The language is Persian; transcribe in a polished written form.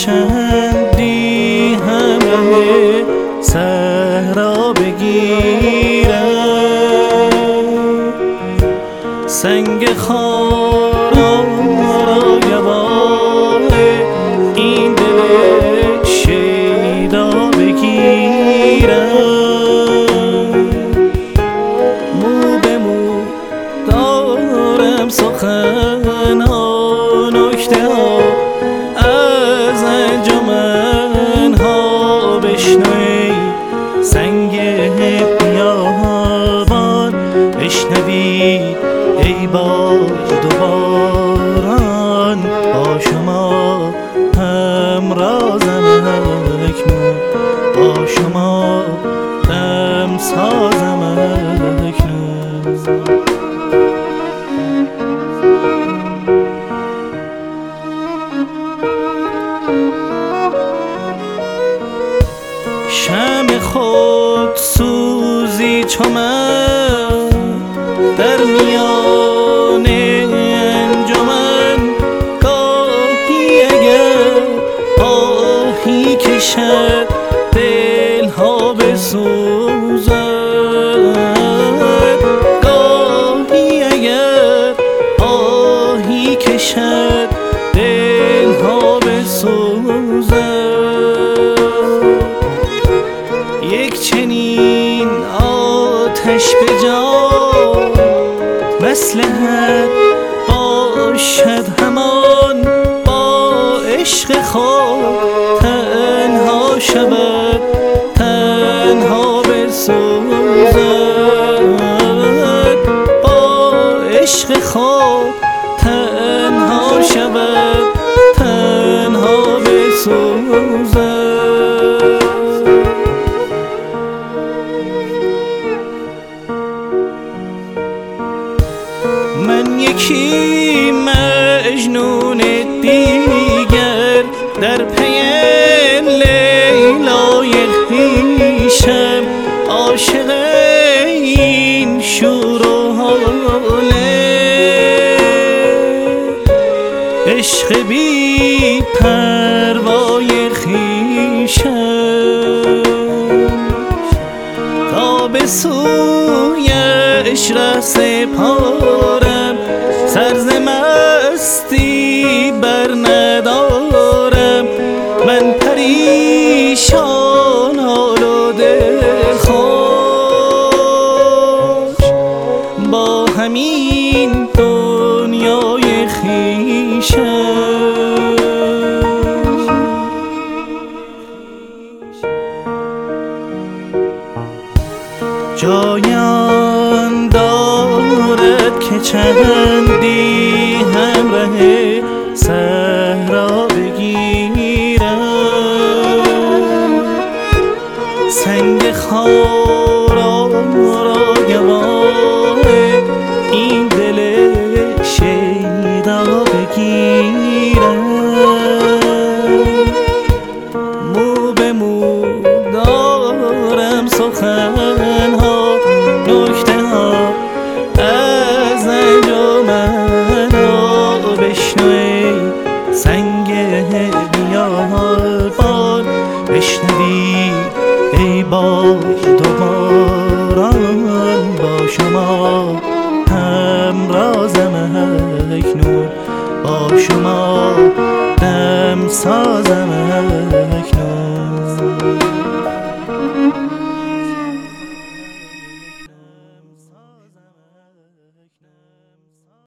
چندی همراه صحرا بگیرم، سنگ خارا را گواه این دل شیدا بگیرم. مو به مو دارم سخنها، نکته ها از انجمنها بشنوی، سنگ بیابان بشنوی ای باد و باران. با شما همرازم اکنون، با شما دم سازم اکنون. شمع خود سوزی چو من در میان انجمن، گاهی اگر آهی کشد دلها بسوزد، گاهی اگر آهی کشد دلها بسوزد. یک چنین آتش به جان مصلحت باشد همان، با عشق خود تنها شود تنها بسوزد، با عشق خود تنها شود تنها بسوزد. من یکی مجنون دیگر در پی لیلای خویشم، عاشق این شور و حاله، عشق بی پروای خویشم، تا به سویش ره سپارم، سر ز مستی بر ندارم. من پریشان حال و دلخوش با همین دنیای خویشم. جایان دارد که چندی همراه صحرا بگیرم، سنگ خارا را گواه این دل شیدا بگیرم. مو به مو دارم سخنها، نکته ها از انجمنها بشنوی، سنگ بیابان بشنوی ای باد و باران. با شما همرازم اکنون، با شما دم سازم اکنون.